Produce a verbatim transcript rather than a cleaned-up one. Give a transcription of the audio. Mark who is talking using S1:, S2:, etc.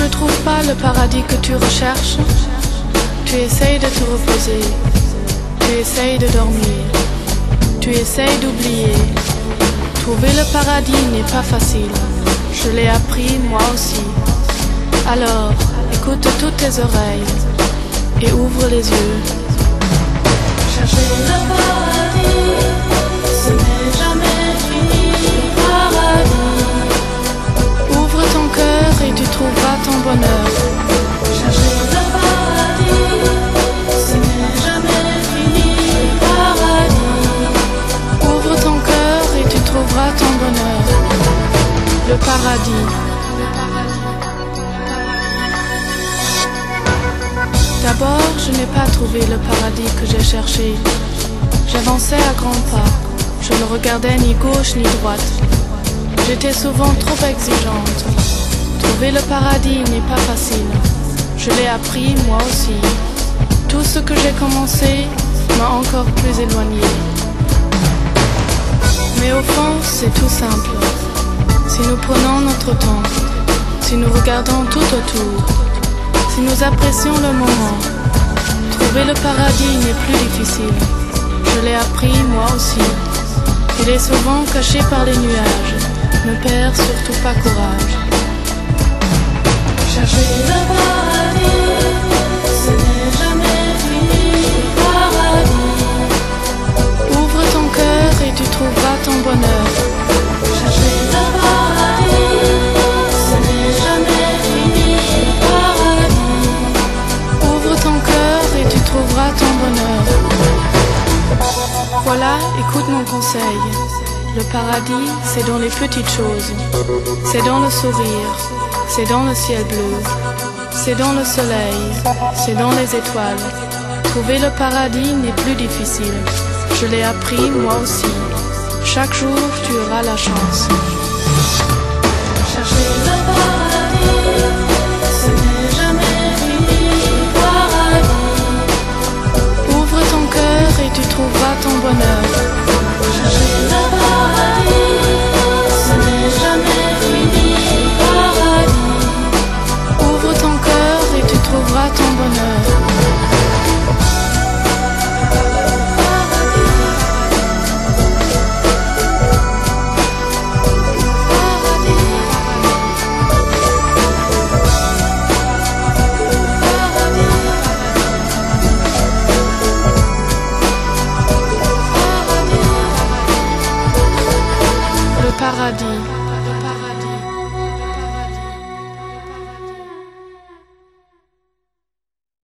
S1: ne trouves pas le paradis que tu recherches, tu essayes de te reposer, tu essayes de dormir, tu essayes d'oublier. Trouver le paradis n'est pas facile, je l'ai appris moi aussi. Alors, écoute toutes tes oreilles et ouvre les yeux.
S2: Chercher le paradis, ce n'est jamais fini. Paradis.
S1: Ouvre ton cœur et tu trouveras ton bonheur.
S2: Chercher le paradis, ce n'est jamais fini. Paradis.
S1: Ouvre ton cœur et tu trouveras ton bonheur. Le paradis. D'abord, je n'ai pas trouvé le paradis que j'ai cherché. J'avançais à grands pas, je ne regardais ni gauche ni droite. J'étais souvent trop exigeante. Trouver le paradis n'est pas facile. Je l'ai appris moi aussi. Tout ce que j'ai commencé m'a encore plus éloigné. Mais au fond, c'est tout simple. Si nous prenons notre temps, si nous regardons tout autour, si nous apprécions le moment, trouver le paradis n'est plus difficile. Je l'ai appris moi aussi. Il est souvent caché par les nuages. Ne perds surtout pas courage.
S2: Chercher le paradis, ce n'est jamais fini. Paradis.
S1: Ouvre ton cœur et tu trouveras ton bonheur.
S2: Chercher le paradis, ce n'est jamais fini. Paradis.
S1: Ouvre ton cœur et tu trouveras ton bonheur. Voilà, écoute mon conseil. Le paradis, c'est dans les petites choses. C'est dans le sourire, c'est dans le ciel bleu, c'est dans le soleil, c'est dans les étoiles. Trouver le paradis n'est plus difficile. Je l'ai appris moi aussi. Chaque jour, tu auras la chance.